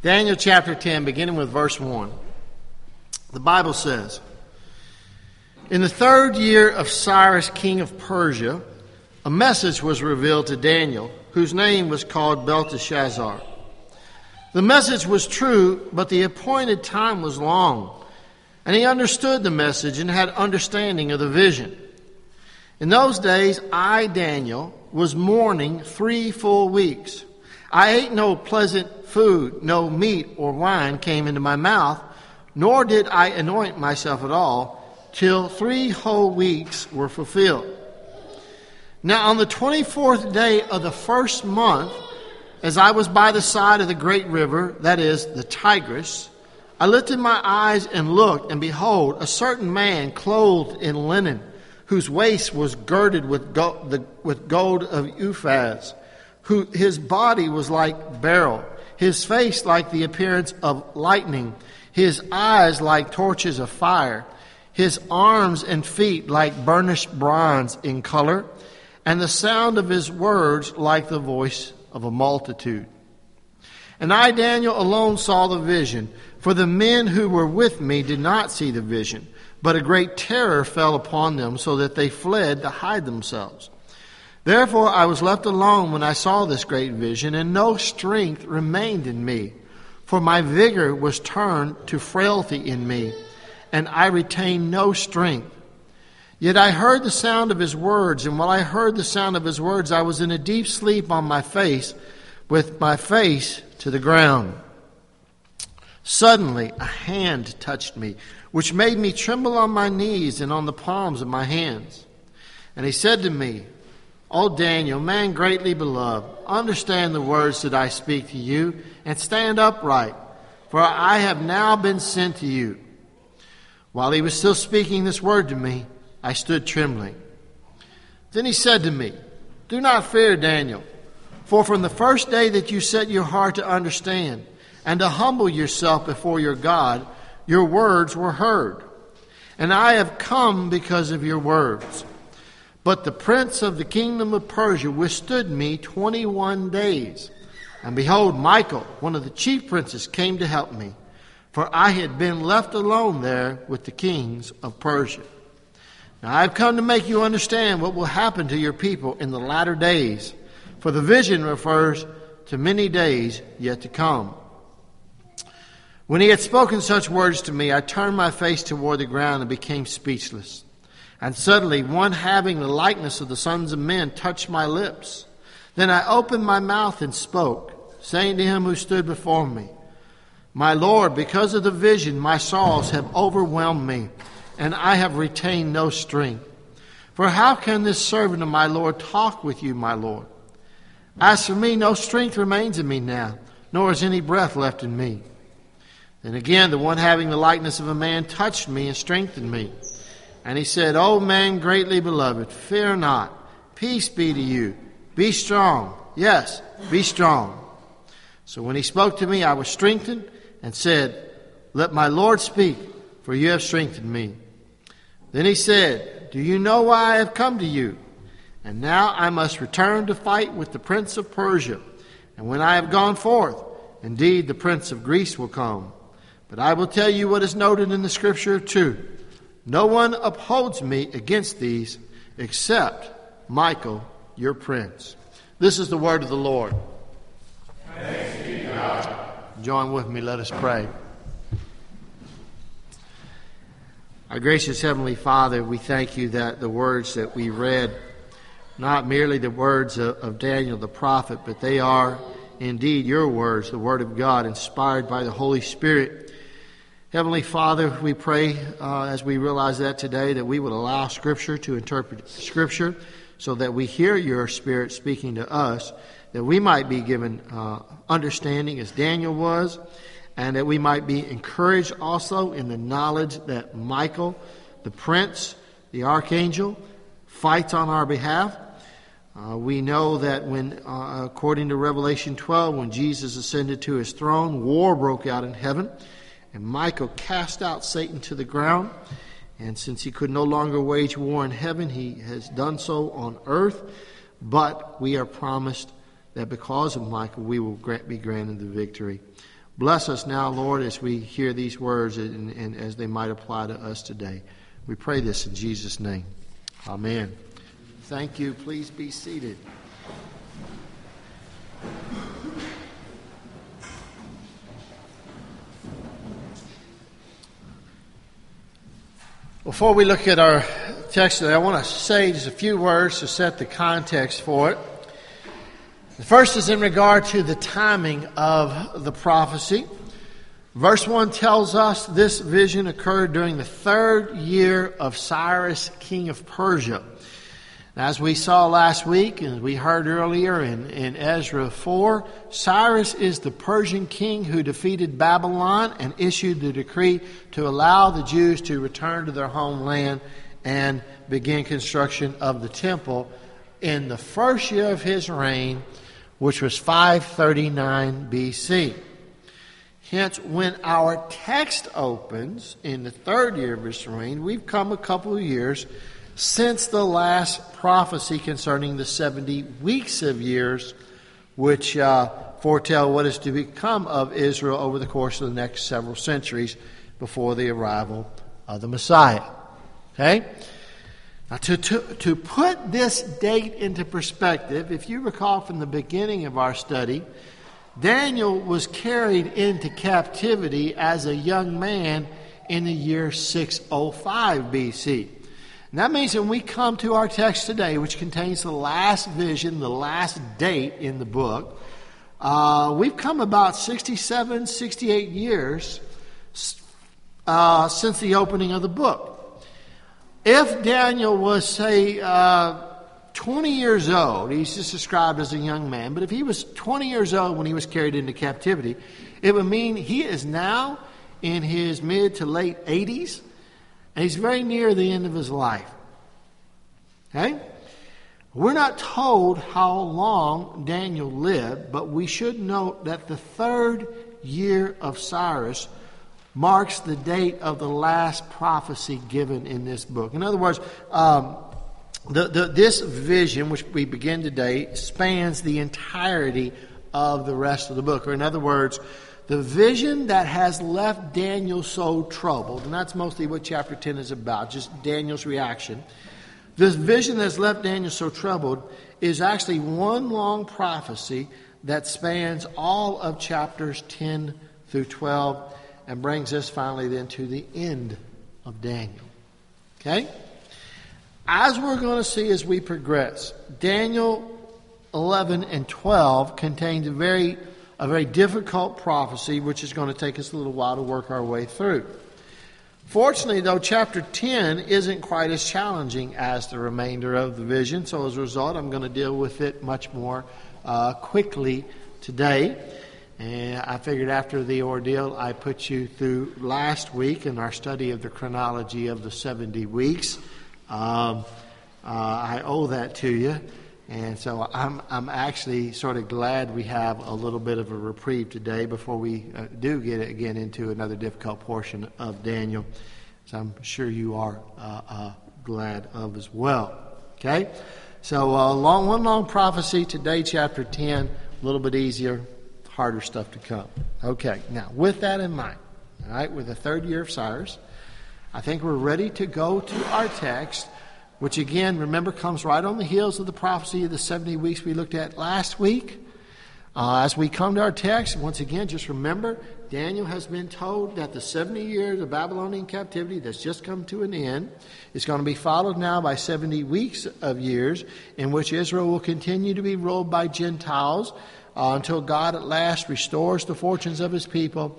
Daniel chapter 10, beginning with verse 1. The Bible says, "In the 3rd year of Cyrus, king of Persia, a message was revealed to Daniel, whose name was called Belteshazzar. The message was true, but the appointed time was long, and he understood the message and had understanding of the vision. In those days, I, Daniel, was mourning 3 full weeks. I ate no pleasant food, no meat or wine came into my mouth, nor did I anoint myself at all, till 3 whole weeks were fulfilled. Now on the 24th day of the 1st month, as I was by the side of the great river, that is, the Tigris, I lifted my eyes and looked, and behold, a certain man clothed in linen, whose waist was girded with gold of Uphaz, his body was like beryl, his face like the appearance of lightning, his eyes like torches of fire, his arms and feet like burnished bronze in color, and the sound of his words like the voice of a multitude. And I, Daniel, alone saw the vision, for the men who were with me did not see the vision, but a great terror fell upon them, so that they fled to hide themselves. Therefore I was left alone when I saw this great vision, and no strength remained in me, for my vigor was turned to frailty in me, and I retained no strength. Yet I heard the sound of his words, and while I heard the sound of his words, I was in a deep sleep on my face, with my face to the ground. Suddenly a hand touched me, which made me tremble on my knees and on the palms of my hands. And he said to me, O Daniel, man greatly beloved, understand the words that I speak to you, and stand upright, for I have now been sent to you. While he was still speaking this word to me, I stood trembling. Then he said to me, Do not fear, Daniel, for from the first day that you set your heart to understand and to humble yourself before your God, your words were heard. And I have come because of your words. But the prince of the kingdom of Persia withstood me 21 days. And behold, Michael, one of the chief princes, came to help me, for I had been left alone there with the kings of Persia. Now I have come to make you understand what will happen to your people in the latter days, for the vision refers to many days yet to come. When he had spoken such words to me, I turned my face toward the ground and became speechless. And suddenly one having the likeness of the sons of men touched my lips. Then I opened my mouth and spoke, saying to him who stood before me, My Lord, because of the vision, my sorrows have overwhelmed me, and I have retained no strength. For how can this servant of my Lord talk with you, my Lord? As for me, no strength remains in me now, nor is any breath left in me. Then again, the one having the likeness of a man touched me and strengthened me. And he said, O man greatly beloved, fear not. Peace be to you. Be strong. Yes, be strong. So when he spoke to me, I was strengthened and said, Let my Lord speak, for you have strengthened me. Then he said, Do you know why I have come to you? And now I must return to fight with the prince of Persia. And when I have gone forth, indeed the prince of Greece will come. But I will tell you what is noted in the scripture too. No one upholds me against these except Michael, your prince. This is the word of the Lord. Thanks be to God. Join with me, let us pray. Our gracious Heavenly Father, we thank you that the words that we read, not merely the words of Daniel the prophet, but they are indeed your words, the word of God, inspired by the Holy Spirit. Heavenly Father, we pray as we realize that today, that we would allow Scripture to interpret Scripture so that we hear your Spirit speaking to us, that we might be given understanding as Daniel was, and that we might be encouraged also in the knowledge that Michael, the prince, the archangel, fights on our behalf. We know that when, according to Revelation 12, when Jesus ascended to his throne, war broke out in heaven. And Michael cast out Satan to the ground. And since he could no longer wage war in heaven, he has done so on earth. But we are promised that because of Michael, we will be granted the victory. Bless us now, Lord, as we hear these words and as they might apply to us today. We pray this in Jesus' name. Amen. Thank you. Please be seated. Before we look at our text today, I want to say just a few words to set the context for it. The first is in regard to the timing of the prophecy. Verse 1 tells us this vision occurred during the 3rd year of Cyrus, king of Persia. As we saw last week, and we heard earlier in Ezra 4, Cyrus is the Persian king who defeated Babylon and issued the decree to allow the Jews to return to their homeland and begin construction of the temple in the 1st year of his reign, which was 539 BC. Hence, when our text opens in the 3rd year of his reign, we've come a couple of years since the last prophecy concerning the 70 weeks of years, which foretell what is to become of Israel over the course of the next several centuries before the arrival of the Messiah. Okay? Now, to put this date into perspective, if you recall from the beginning of our study, Daniel was carried into captivity as a young man in the year 605 BC. And that means when we come to our text today, which contains the last vision, the last date in the book, we've come about 67, 68 years since the opening of the book. If Daniel was, say, 20 years old, he's just described as a young man, but if he was 20 years old when he was carried into captivity, it would mean he is now in his mid to late 80s, and he's very near the end of his life. Okay? We're not told how long Daniel lived, but we should note that the 3rd year of Cyrus marks the date of the last prophecy given in this book. In other words, this vision, which we begin today, spans the entirety of the rest of the book. Or in other words, the vision that has left Daniel so troubled, and that's mostly what chapter 10 is about, just Daniel's reaction. This vision that's left Daniel so troubled is actually one long prophecy that spans all of chapters 10 through 12 and brings us finally then to the end of Daniel. Okay? As we're going to see as we progress, Daniel 11 and 12 contains a very difficult prophecy, which is going to take us a little while to work our way through. Fortunately, though, chapter 10 isn't quite as challenging as the remainder of the vision, so as a result, I'm going to deal with it much more quickly today. And I figured after the ordeal I put you through last week in our study of the chronology of the 70 weeks, I owe that to you. And so I'm actually sort of glad we have a little bit of a reprieve today before we do get again into another difficult portion of Daniel. So I'm sure you are glad of as well. Okay? So one long prophecy today, chapter 10, a little bit easier, harder stuff to come. Okay, now with that in mind, all right, with the 3rd year of Cyrus, I think we're ready to go to our text, which again, remember, comes right on the heels of the prophecy of the 70 weeks we looked at last week. As we come to our text, once again, just remember, Daniel has been told that the 70 years of Babylonian captivity that's just come to an end is going to be followed now by 70 weeks of years in which Israel will continue to be ruled by Gentiles until God at last restores the fortunes of his people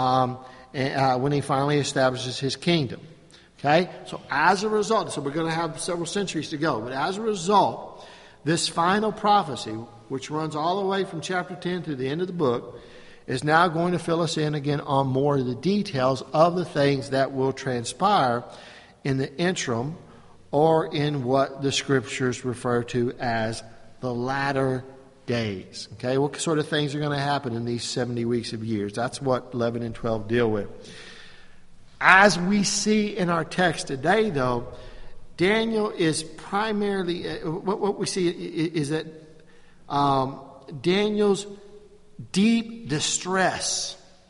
when he finally establishes his kingdom. Okay? So as a result, so we're going to have several centuries to go, but as a result, this final prophecy, which runs all the way from chapter 10 to the end of the book, is now going to fill us in again on more of the details of the things that will transpire in the interim or in what the scriptures refer to as the latter days. Okay, what sort of things are going to happen in these 70 weeks of years? That's what 11 and 12 deal with. As we see in our text today, though, Daniel is primarily, what we see is that Daniel's deep distress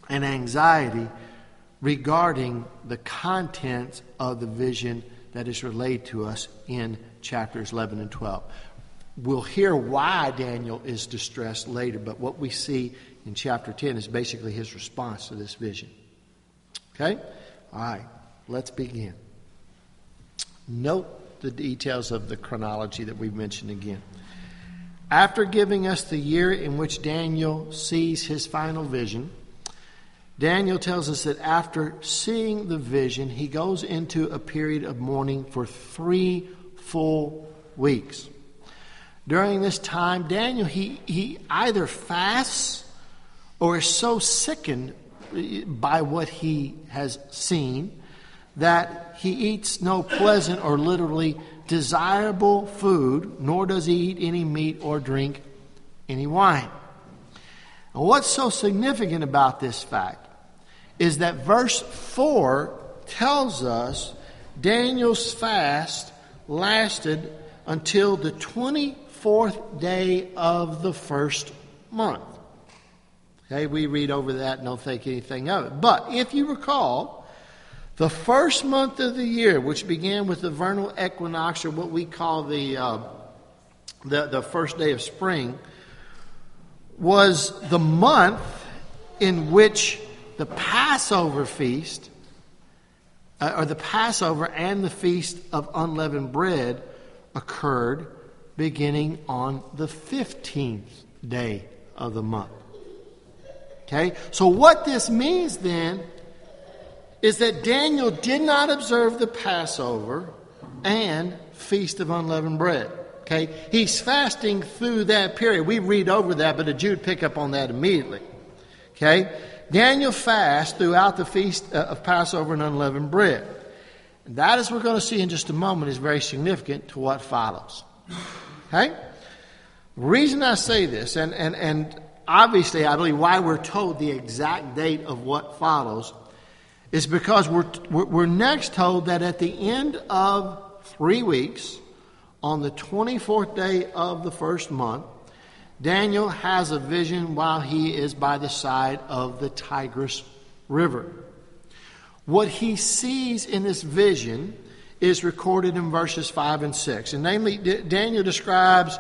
and anxiety regarding the contents of the vision that is relayed to us in chapters 11 and 12. We'll hear why Daniel is distressed later, but what we see in chapter 10 is basically his response to this vision. Okay? All right, let's begin. Note the details of the chronology that we've mentioned again. After giving us the year in which Daniel sees his final vision, Daniel tells us that after seeing the vision, he goes into a period of mourning for 3 full weeks. During this time, Daniel, he either fasts or is so sickened by what he has seen that he eats no pleasant or literally desirable food, nor does he eat any meat or drink any wine. And what's so significant about this fact is that verse 4 tells us Daniel's fast lasted until the 24th day of the first month. Okay, we read over that and don't think anything of it. But if you recall, the first month of the year, which began with the vernal equinox, or what we call the first day of spring, was the month in which the Passover feast, or the Passover and the Feast of Unleavened Bread occurred beginning on the 15th day of the month. Okay, so what this means then is that Daniel did not observe the Passover and Feast of Unleavened Bread. Okay, he's fasting through that period. We read over that, but a Jew would pick up on that immediately. Okay, Daniel fasts throughout the Feast of Passover and Unleavened Bread. And that, as we're going to see in just a moment, is very significant to what follows. Okay, the reason I say this, and obviously, I believe why we're told the exact date of what follows is because we're next told that at the end of 3 weeks, on the 24th day of the first month, Daniel has a vision while he is by the side of the Tigris River. What he sees in this vision is recorded in verses 5 and 6. And namely, Daniel describes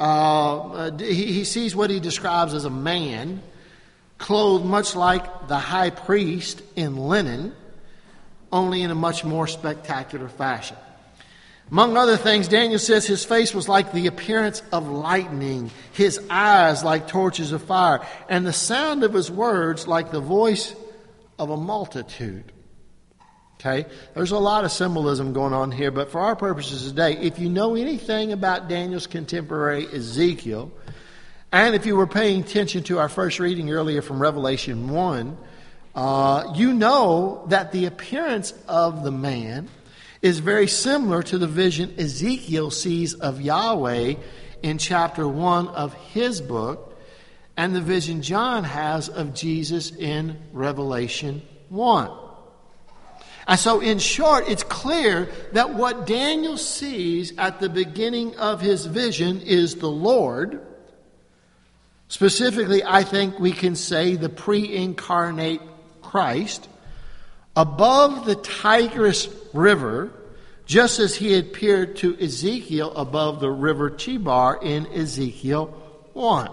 he sees what he describes as a man clothed much like the high priest in linen, only in a much more spectacular fashion. Among other things, Daniel says his face was like the appearance of lightning, his eyes like torches of fire, and the sound of his words like the voice of a multitude. Okay, there's a lot of symbolism going on here, but for our purposes today, if you know anything about Daniel's contemporary Ezekiel, and if you were paying attention to our first reading earlier from Revelation 1, you know that the appearance of the man is very similar to the vision Ezekiel sees of Yahweh in chapter 1 of his book, and the vision John has of Jesus in Revelation 1. And so, in short, it's clear that what Daniel sees at the beginning of his vision is the Lord. Specifically, I think we can say the pre-incarnate Christ above the Tigris River, just as he appeared to Ezekiel above the river Chebar in Ezekiel 1.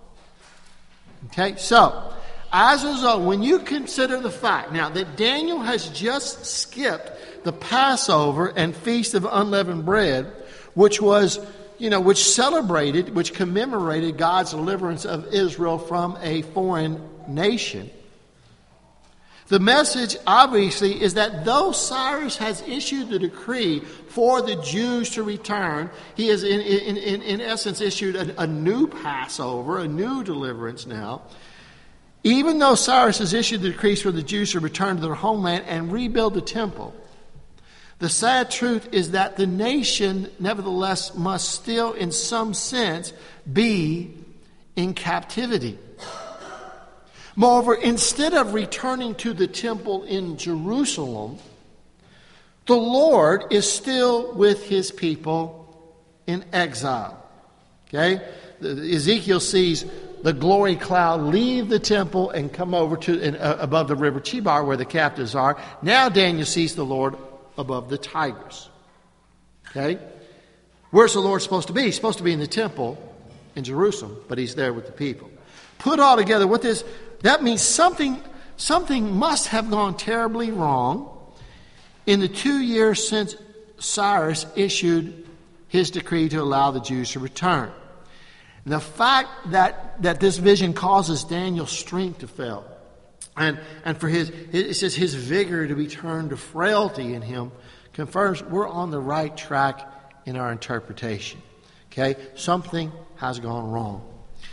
Okay, so as a result, when you consider the fact now that Daniel has just skipped the Passover and Feast of Unleavened Bread, which commemorated God's deliverance of Israel from a foreign nation, the message obviously is that though Cyrus has issued the decree for the Jews to return, he has in essence issued a new Passover, a new deliverance now. Even though Cyrus has issued the decrees for the Jews to return to their homeland and rebuild the temple, the sad truth is that the nation, nevertheless, must still, in some sense, be in captivity. Moreover, instead of returning to the temple in Jerusalem, the Lord is still with his people in exile. Okay? Ezekiel sees the glory cloud leave the temple and come over to above the river Chebar where the captives are. Now Daniel sees the Lord above the Tigris. Okay? Where's the Lord supposed to be? He's supposed to be in the temple in Jerusalem, but he's there with the people. Put all together with this, that means something must have gone terribly wrong in the 2 years since Cyrus issued his decree to allow the Jews to return. The fact that this vision causes Daniel's strength to fail, and for it says his vigor to be turned to frailty in him, confirms we're on the right track in our interpretation. Okay? Something has gone wrong.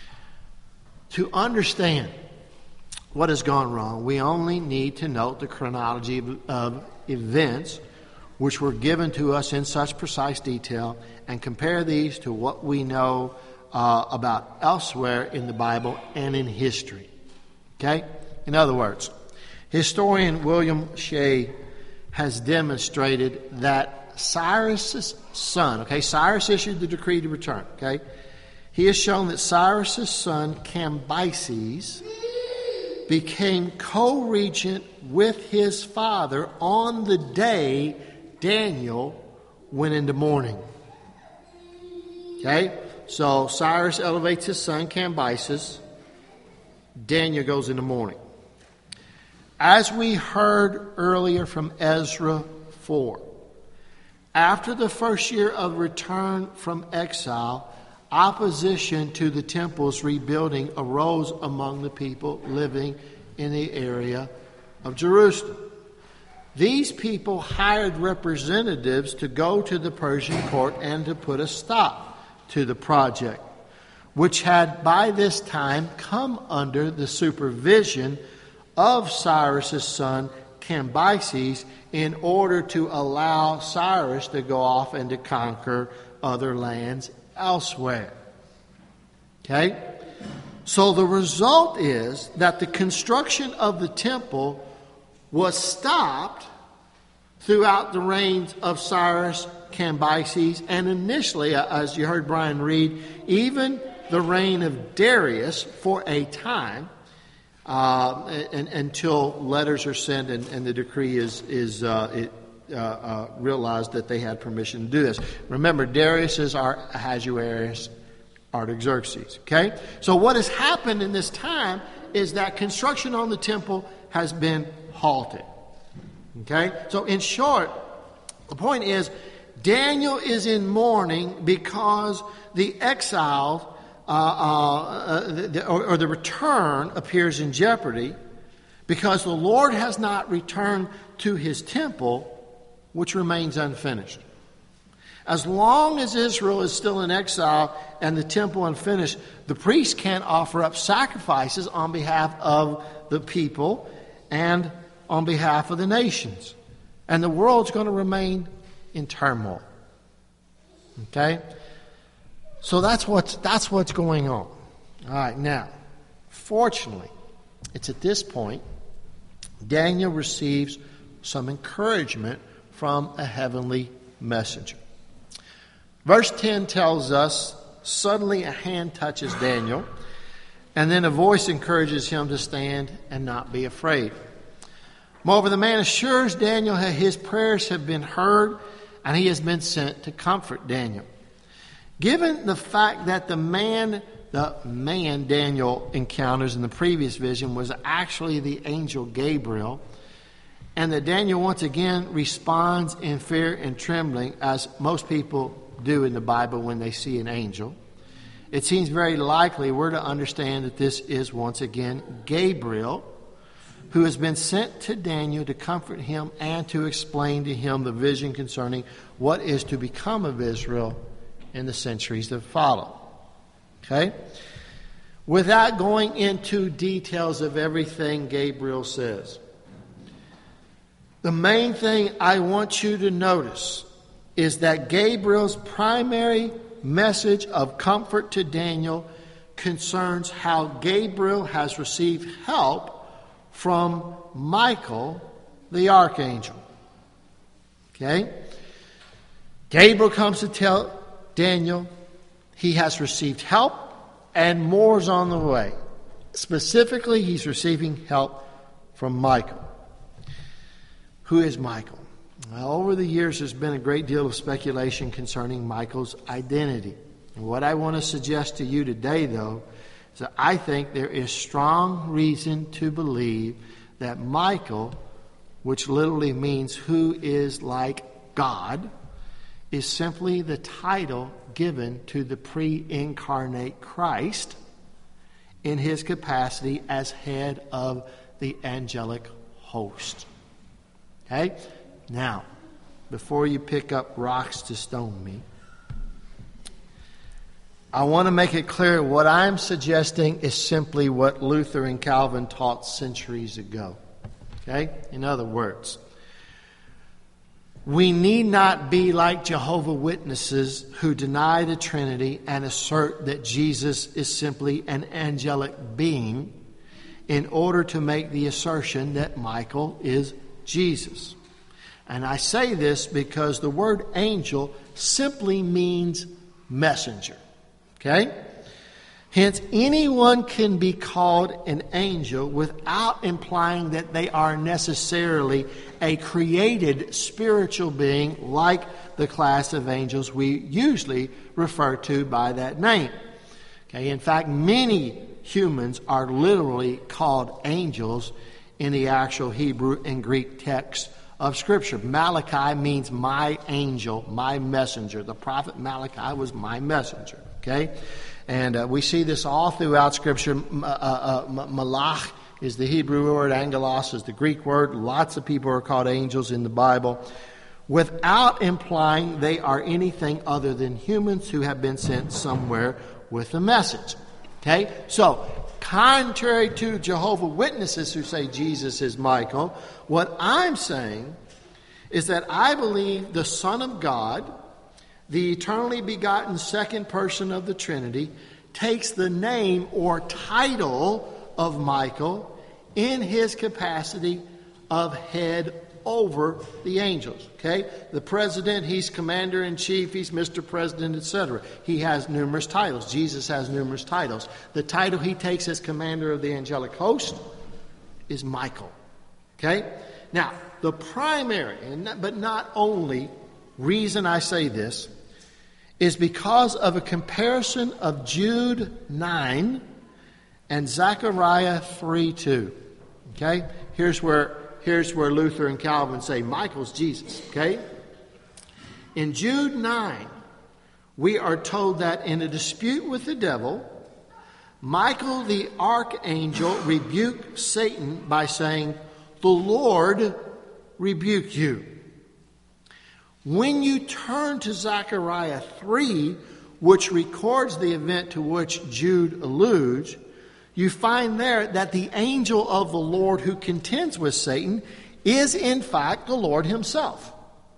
To understand what has gone wrong, we only need to note the chronology of events which were given to us in such precise detail and compare these to what we know about elsewhere in the Bible and in history. Okay? In other words, historian William Shea has demonstrated that Cyrus's son, okay, Cyrus issued the decree to return, okay? He has shown that Cyrus's son Cambyses became co-regent with his father on the day Daniel went into mourning. Okay? So Cyrus elevates his son Cambyses. Daniel goes into mourning. As we heard earlier from Ezra 4, after the first year of return from exile, opposition to the temple's rebuilding arose among the people living in the area of Jerusalem. These people hired representatives to go to the Persian court and to put a stop to the project, which had by this time come under the supervision of Cyrus's son Cambyses in order to allow Cyrus to go off and to conquer other lands elsewhere. Okay? So the result is that the construction of the temple was stopped throughout the reigns of Cyrus, Cambyses, and initially, as you heard Brian read, even the reign of Darius for a time, until letters are sent and the decree is realized that they had permission to do this. Remember, Darius is Ahasuerus Artaxerxes. Okay? So what has happened in this time is that construction on the temple has been halted. Okay? So in short, the point is, Daniel is in mourning because the exile or the return appears in jeopardy, because the Lord has not returned to his temple, which remains unfinished. As long as Israel is still in exile and the temple unfinished, the priests can't offer up sacrifices on behalf of the people and on behalf of the nations. And the world's going to remain in turmoil. Okay? So that's what's going on. All right, now, fortunately, it's at this point Daniel receives some encouragement from a heavenly messenger. Verse 10 tells us, suddenly a hand touches Daniel, and then a voice encourages him to stand and not be afraid. Moreover, the man assures Daniel that his prayers have been heard, and he has been sent to comfort Daniel. Given the fact that the man Daniel encounters in the previous vision was actually the angel Gabriel, and that Daniel once again responds in fear and trembling, as most people do in the Bible when they see an angel, it seems very likely we're to understand that this is once again Gabriel, who has been sent to Daniel to comfort him and to explain to him the vision concerning what is to become of Israel in the centuries that follow. Okay? Without going into details of everything Gabriel says, the main thing I want you to notice is that Gabriel's primary message of comfort to Daniel concerns how Gabriel has received help from Michael, the archangel. Okay? Gabriel comes to tell Daniel he has received help and more's on the way. Specifically, he's receiving help from Michael. Who is Michael? Well, over the years, there's been a great deal of speculation concerning Michael's identity. And what I want to suggest to you today, though, is that I think there is strong reason to believe that Michael, which literally means who is like God, is simply the title given to the pre-incarnate Christ in his capacity as head of the angelic host. Okay? Now, before you pick up rocks to stone me, I want to make it clear what I'm suggesting is simply what Luther and Calvin taught centuries ago. Okay? In other words, we need not be like Jehovah's Witnesses who deny the Trinity and assert that Jesus is simply an angelic being in order to make the assertion that Michael is Jesus. And I say this because the word angel simply means messenger. Okay? Hence, anyone can be called an angel without implying that they are necessarily a created spiritual being like the class of angels we usually refer to by that name. Okay? In fact, many humans are literally called angels in the actual Hebrew and Greek text of Scripture. Malachi means my angel, my messenger. The prophet Malachi was my messenger. Okay? And we see this all throughout Scripture. Malach is the Hebrew word. Angelos is the Greek word. Lots of people are called angels in the Bible, without implying they are anything other than humans who have been sent somewhere with a message. Okay? So, contrary to Jehovah's Witnesses who say Jesus is Michael, what I'm saying is that I believe the Son of God, the eternally begotten second person of the Trinity, takes the name or title of Michael in his capacity of head over the angels. Okay? The president, he's commander-in-chief, he's Mr. President, etc. He has numerous titles. Jesus has numerous titles. The title he takes as commander of the angelic host is Michael. Okay? Now, the primary, but not only, reason I say this is because of a comparison of Jude 9 and Zechariah 3:2. Okay? Here's where Luther and Calvin say Michael's Jesus. Okay? In Jude 9, we are told that in a dispute with the devil, Michael the archangel rebuked Satan by saying, "The Lord rebuke you." When you turn to Zechariah 3, which records the event to which Jude alludes, you find there that the angel of the Lord who contends with Satan is in fact the Lord himself.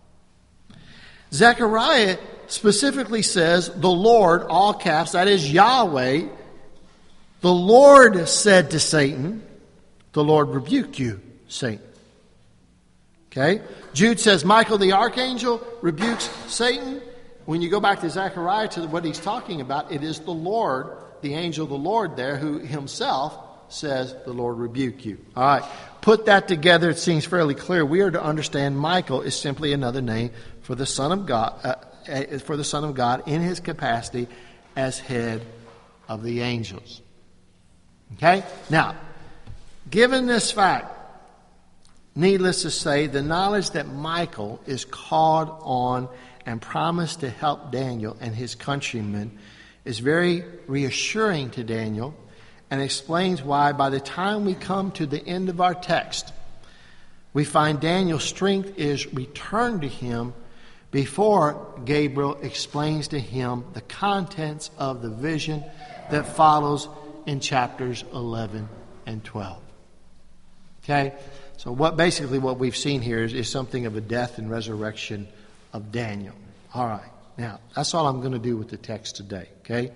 Zechariah specifically says, the Lord, all caps, that is Yahweh, the Lord said to Satan, "The Lord rebuke you, Satan." Okay? Jude says Michael the archangel rebukes Satan. When you go back to Zechariah to what he's talking about, it is the Lord, the angel of the Lord there, who himself says, "The Lord rebuke you." All right. Put that together, it seems fairly clear. We are to understand Michael is simply another name for the Son of God, in his capacity as head of the angels. Okay? Now, given this fact, needless to say, the knowledge that Michael is called on and promised to help Daniel and his countrymen is very reassuring to Daniel, and explains why by the time we come to the end of our text, we find Daniel's strength is returned to him before Gabriel explains to him the contents of the vision that follows in chapters 11 and 12. Okay? So what we've seen here is something of a death and resurrection of Daniel. All right. Now, that's all I'm going to do with the text today. Okay?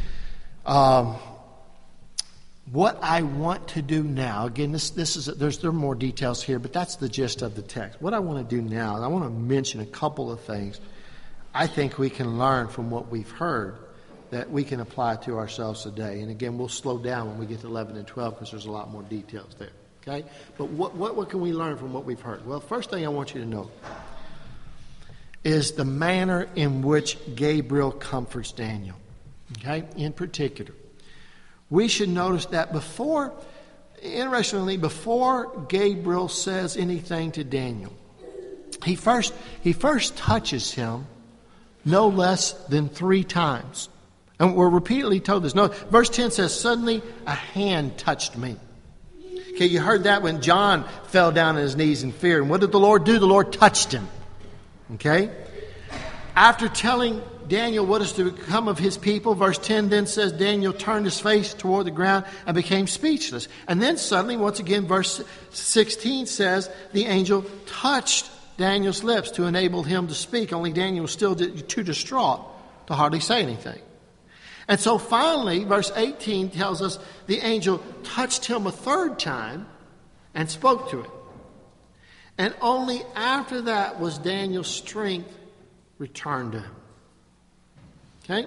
What I want to do now, again, there are more details here, but that's the gist of the text. What I want to do now, and I want to mention a couple of things I think we can learn from what we've heard that we can apply to ourselves today. And again, we'll slow down when we get to 11 and 12 because there's a lot more details there. Okay? But what can we learn from what we've heard? Well, first thing I want you to know is the manner in which Gabriel comforts Daniel. Okay? In particular, we should notice that before Gabriel says anything to Daniel, he first touches him no less than 3 times. And we're repeatedly told this. No, verse 10 says, suddenly a hand touched me. Okay, you heard that when John fell down on his knees in fear. And what did the Lord do? The Lord touched him. Okay? After telling Daniel what is to become of his people, verse 10 then says Daniel turned his face toward the ground and became speechless. And then suddenly, once again, verse 16 says the angel touched Daniel's lips to enable him to speak. Only Daniel was still too distraught to hardly say anything. And so finally, verse 18 tells us the angel touched him a 3rd time and spoke to him. And only after that was Daniel's strength returned to him. Okay?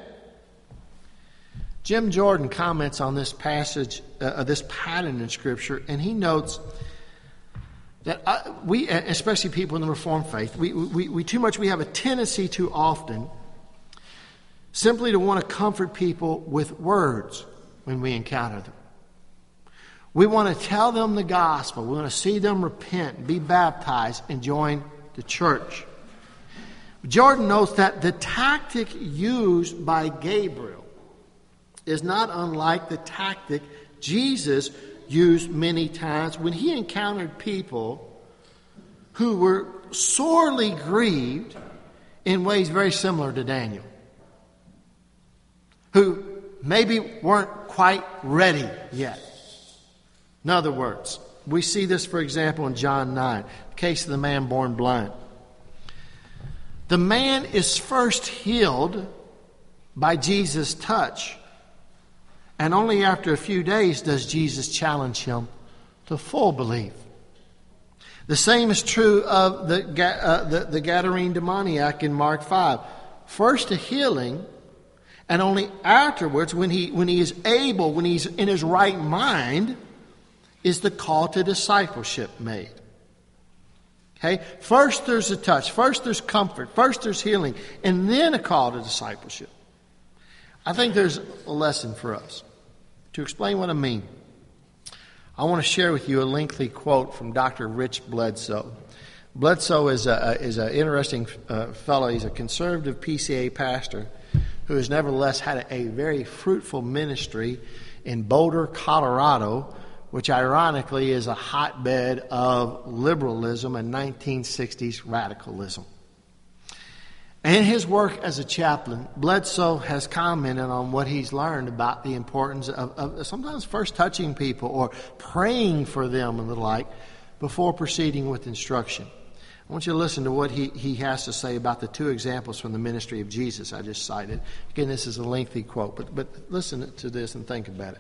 Jim Jordan comments on this passage, this pattern in Scripture, and he notes that we, especially people in the Reformed faith, we have a tendency too often simply to want to comfort people with words when we encounter them. We want to tell them the gospel. We want to see them repent, be baptized, and join the church. Jordan notes that the tactic used by Gabriel is not unlike the tactic Jesus used many times when he encountered people who were sorely grieved in ways very similar to Daniel, who maybe weren't quite ready yet. In other words, we see this, for example, in John 9, the case of the man born blind. The man is first healed by Jesus' touch, and only after a few days does Jesus challenge him to full belief. The same is true of the Gadarene demoniac in Mark 5. First a healing, and only afterwards, when he is able, when he's in his right mind, is the call to discipleship made. Okay? First there's a touch, first there's comfort, first there's healing, and then a call to discipleship. I think there's a lesson for us. To explain what I mean, I want to share with you a lengthy quote from Dr. Rich Bledsoe. Bledsoe is an interesting fellow. He's a conservative PCA pastor who has nevertheless had a very fruitful ministry in Boulder, Colorado, which ironically is a hotbed of liberalism and 1960s radicalism. And in his work as a chaplain, Bledsoe has commented on what he's learned about the importance of sometimes first touching people or praying for them and the like before proceeding with instruction. I want you to listen to what he has to say about the 2 examples from the ministry of Jesus I just cited. Again, this is a lengthy quote, but listen to this and think about it.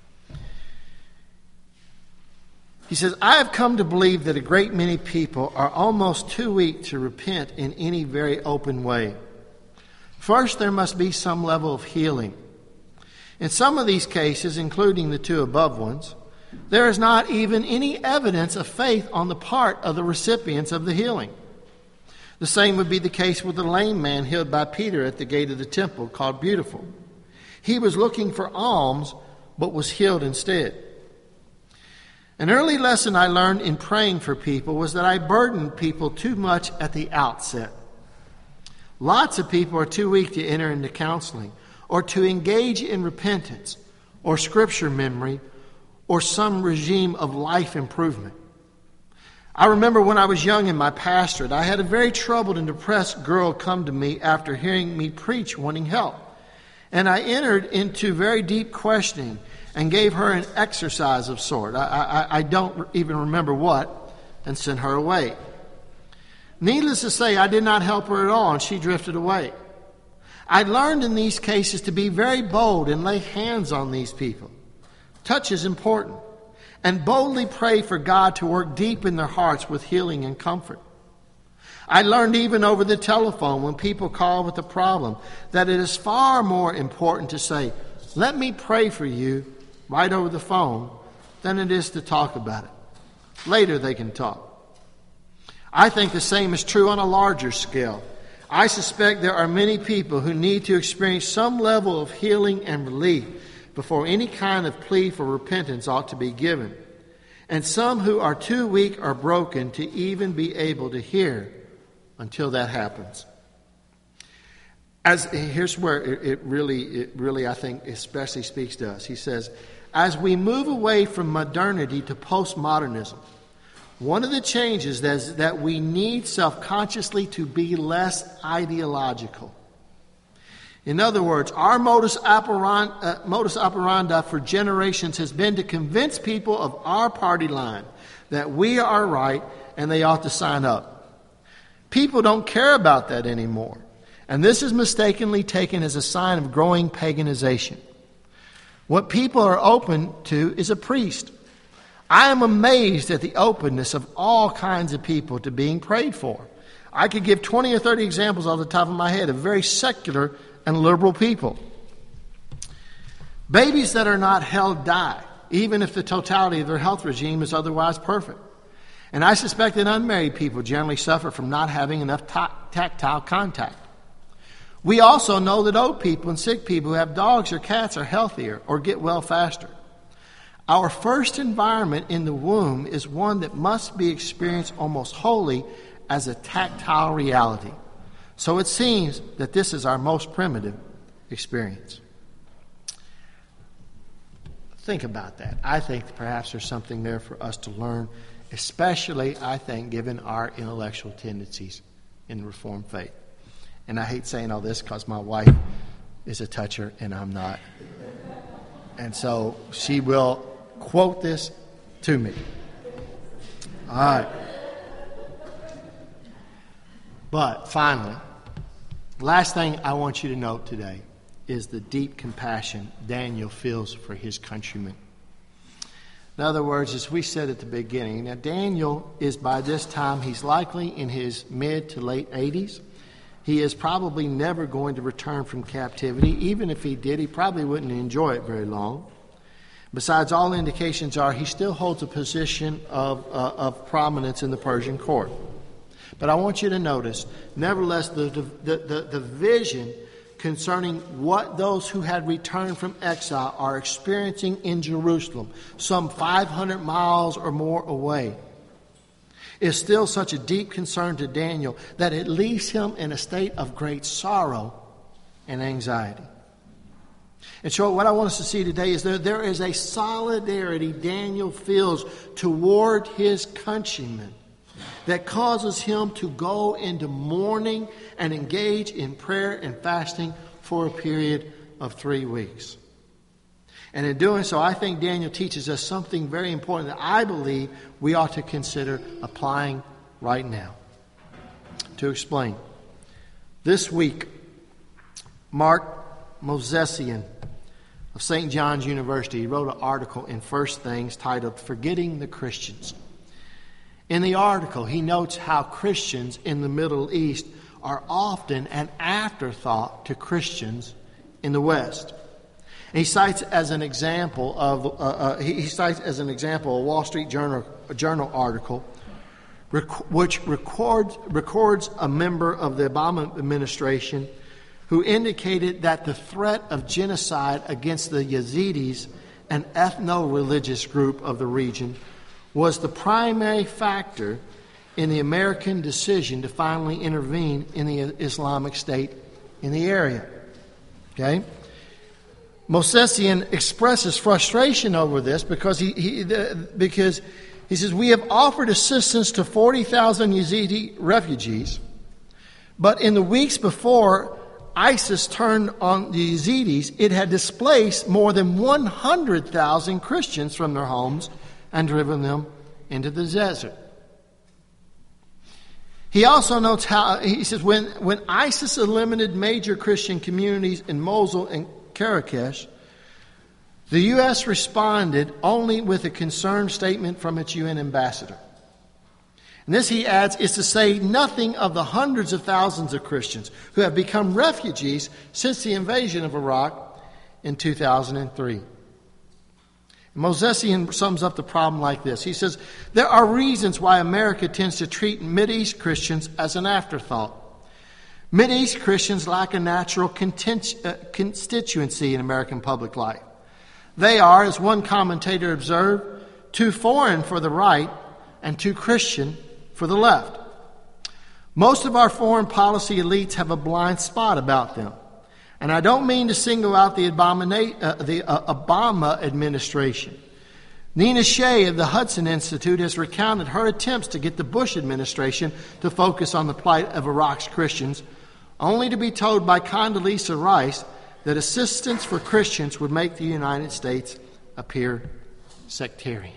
He says, I have come to believe that a great many people are almost too weak to repent in any very open way. First, there must be some level of healing. In some of these cases, including the 2 above ones, there is not even any evidence of faith on the part of the recipients of the healing. The same would be the case with the lame man healed by Peter at the gate of the temple called Beautiful. He was looking for alms, but was healed instead. An early lesson I learned in praying for people was that I burdened people too much at the outset. Lots of people are too weak to enter into counseling or to engage in repentance or scripture memory or some regime of life improvement. I remember when I was young in my pastorate, I had a very troubled and depressed girl come to me after hearing me preach wanting help. And I entered into very deep questioning and gave her an exercise of sort. I don't even remember what, and sent her away. Needless to say, I did not help her at all, and she drifted away. I learned in these cases to be very bold and lay hands on these people. Touch is important. And boldly pray for God to work deep in their hearts with healing and comfort. I learned even over the telephone when people call with a problem that it is far more important to say, "Let me pray for you," right over the phone, than it is to talk about it. Later they can talk. I think the same is true on a larger scale. I suspect there are many people who need to experience some level of healing and relief before any kind of plea for repentance ought to be given, and some who are too weak or broken to even be able to hear until that happens. Here's where it really, I think, especially speaks to us. He says, as we move away from modernity to postmodernism, one of the changes is that we need self-consciously to be less ideological. In other words, our modus operandi for generations has been to convince people of our party line that we are right and they ought to sign up. People don't care about that anymore, and this is mistakenly taken as a sign of growing paganization. What people are open to is a priest. I am amazed at the openness of all kinds of people to being prayed for. I could give 20 or 30 examples off the top of my head of very secular and liberal people. Babies that are not held die, even if the totality of their health regime is otherwise perfect. And I suspect that unmarried people generally suffer from not having enough tactile contact. We also know that old people and sick people who have dogs or cats are healthier or get well faster. Our first environment in the womb is one that must be experienced almost wholly as a tactile reality. So it seems that this is our most primitive experience. Think about that. I think perhaps there's something there for us to learn, especially, I think, given our intellectual tendencies in the Reformed faith. And I hate saying all this because my wife is a toucher and I'm not. And so she will quote this to me. All right. But finally, last thing I want you to note today is the deep compassion Daniel feels for his countrymen. In other words, as we said at the beginning, now Daniel is by this time, he's likely in his mid to late 80s. He is probably never going to return from captivity. Even if he did, he probably wouldn't enjoy it very long. Besides, all indications are he still holds a position of prominence in the Persian court. But I want you to notice, nevertheless, the vision concerning what those who had returned from exile are experiencing in Jerusalem, some 500 miles or more away, is still such a deep concern to Daniel that it leaves him in a state of great sorrow and anxiety. And so what I want us to see today is that there is a solidarity Daniel feels toward his countrymen that causes him to go into mourning and engage in prayer and fasting for a period of 3 weeks. And in doing so, I think Daniel teaches us something very important that I believe we ought to consider applying right now. To explain, this week, Mark Mosesian of St. John's University wrote an article in First Things titled "Forgetting the Christians." In the article, he notes how Christians in the Middle East are often an afterthought to Christians in the West. And he cites as an example a Wall Street Journal article which records a member of the Obama administration who indicated that the threat of genocide against the Yazidis, an ethno-religious group of the region, was the primary factor in the American decision to finally intervene in the Islamic State in the area. Okay? Mosesian expresses frustration over this because he says, we have offered assistance to 40,000 Yazidi refugees, but in the weeks before ISIS turned on the Yazidis, it had displaced more than 100,000 Christians from their homes and driven them into the desert. He also notes how, he says, when ISIS eliminated major Christian communities in Mosul and Marrakesh, the U.S. responded only with a concerned statement from its UN ambassador. And this, he adds, is to say nothing of the hundreds of thousands of Christians who have become refugees since the invasion of Iraq in 2003. Mosesian sums up the problem like this. He says, there are reasons why America tends to treat Mideast Christians as an afterthought. Mideast Christians lack a natural constituency in American public life. They are, as one commentator observed, too foreign for the right and too Christian for the left. Most of our foreign policy elites have a blind spot about them. And I don't mean to single out the Obama administration. Nina Shea of the Hudson Institute has recounted her attempts to get the Bush administration to focus on the plight of Iraq's Christians, only to be told by Condoleezza Rice that assistance for Christians would make the United States appear sectarian.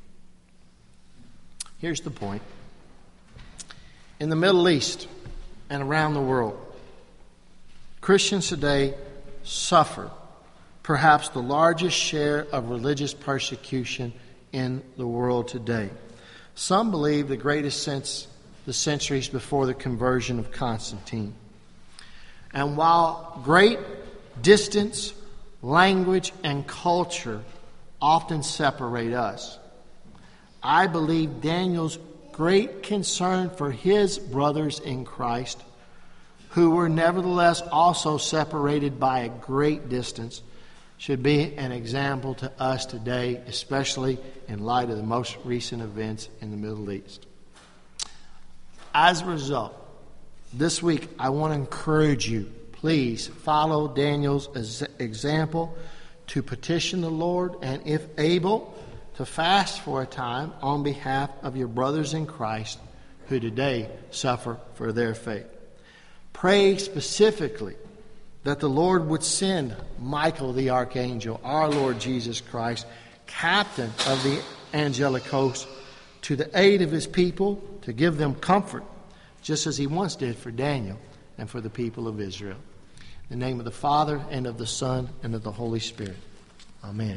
Here's the point. In the Middle East and around the world, Christians today suffer perhaps the largest share of religious persecution in the world today. Some believe the greatest since the centuries before the conversion of Constantine. And while great distance, language, and culture often separate us, I believe Daniel's great concern for his brothers in Christ, who were nevertheless also separated by a great distance, should be an example to us today, especially in light of the most recent events in the Middle East. As a result, this week I want to encourage you, please follow Daniel's example to petition the Lord, and if able, to fast for a time on behalf of your brothers in Christ who today suffer for their faith. Pray specifically that the Lord would send Michael the archangel, our Lord Jesus Christ, captain of the angelic host, to the aid of his people to give them comfort, just as he once did for Daniel and for the people of Israel. In the name of the Father, and of the Son, and of the Holy Spirit. Amen.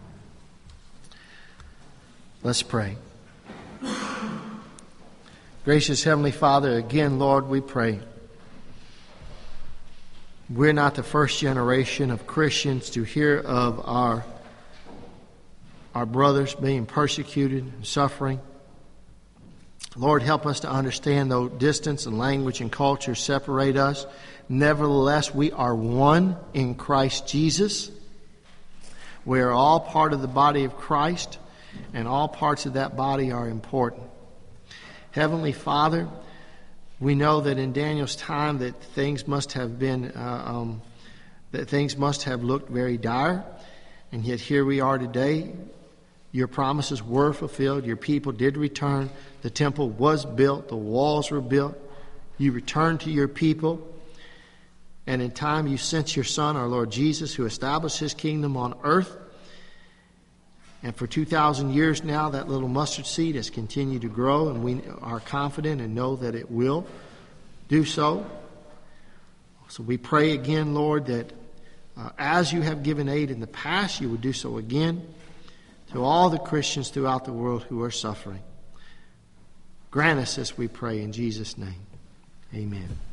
Let's pray. Gracious Heavenly Father, again, Lord, we pray. We're not the first generation of Christians to hear of our brothers being persecuted and suffering. Lord, help us to understand, though distance and language and culture separate us, nevertheless we are one in Christ Jesus. We are all part of the body of Christ, and all parts of that body are important. Heavenly Father, we know that in Daniel's time that things must have been, that things must have looked very dire, and yet here we are today. Your promises were fulfilled. Your people did return. The temple was built. The walls were built. You returned to your people, and in time you sent your Son, our Lord Jesus, who established his kingdom on earth. And for 2,000 years now, that little mustard seed has continued to grow, and we are confident and know that it will do so. So we pray again, Lord, that as you have given aid in the past, you would do so again to all the Christians throughout the world who are suffering. Grant us this, we pray, in Jesus' name. Amen.